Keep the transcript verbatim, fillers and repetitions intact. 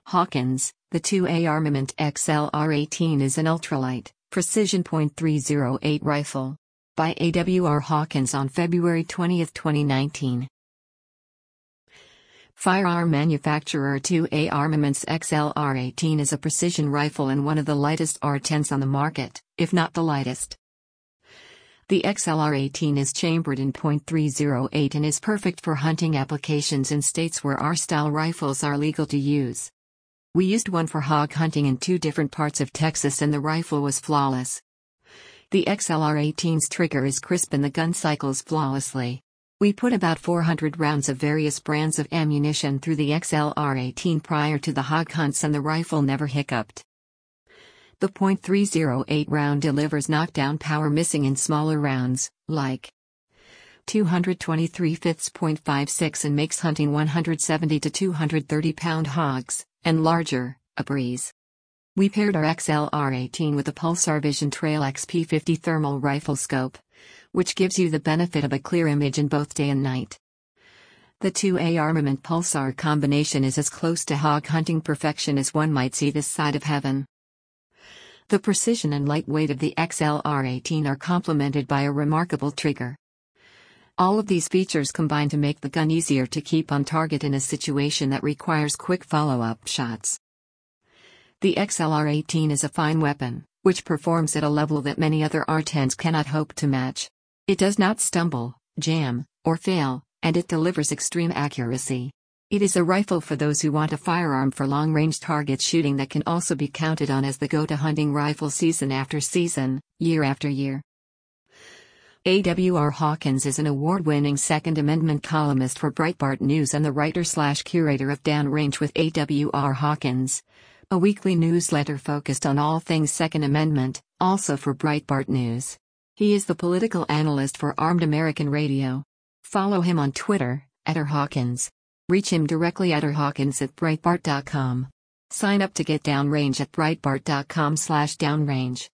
Hawkins, the two A Armament X L R eighteen is an ultralight, precision point three oh eight rifle. By A W R Hawkins on February twentieth, twenty nineteen. Firearm manufacturer two A Armaments X L R eighteen is a precision rifle and one of the lightest R tens on the market, if not the lightest. The X L R eighteen is chambered in point three oh eight and is perfect for hunting applications in states where R-style rifles are legal to use. We used one for hog hunting in two different parts of Texas and the rifle was flawless. The X L R eighteen's trigger is crisp and the gun cycles flawlessly. We put about four hundred rounds of various brands of ammunition through the X L R eighteen prior to the hog hunts and the rifle never hiccuped. The point three oh eight round delivers knockdown power missing in smaller rounds, like two twenty-three fifths point five six, and makes hunting one seventy to two thirty pound hogs, and larger, a breeze. We paired our X L R eighteen with the Pulsar Vision Trail X P fifty thermal rifle scope, which gives you the benefit of a clear image in both day and night. The two A Armament Pulsar combination is as close to hog hunting perfection as one might see this side of heaven. The precision and lightweight of the X L R eighteen are complemented by a remarkable trigger. All of these features combine to make the gun easier to keep on target in a situation that requires quick follow-up shots. The X L R eighteen is a fine weapon, which performs at a level that many other R tens cannot hope to match. It does not stumble, jam, or fail, and it delivers extreme accuracy. It is a rifle for those who want a firearm for long-range target shooting that can also be counted on as the go-to hunting rifle season after season, year after year. A W R Hawkins is an award-winning Second Amendment columnist for Breitbart News and the writer-slash-curator of Downrange with A W R Hawkins, a weekly newsletter focused on all things Second Amendment, also for Breitbart News. He is the political analyst for Armed American Radio. Follow him on Twitter, at R Hawkins. Reach him directly at r hawkins at breitbart dot com. Sign up to get Downrange at breitbart dot com slash downrange.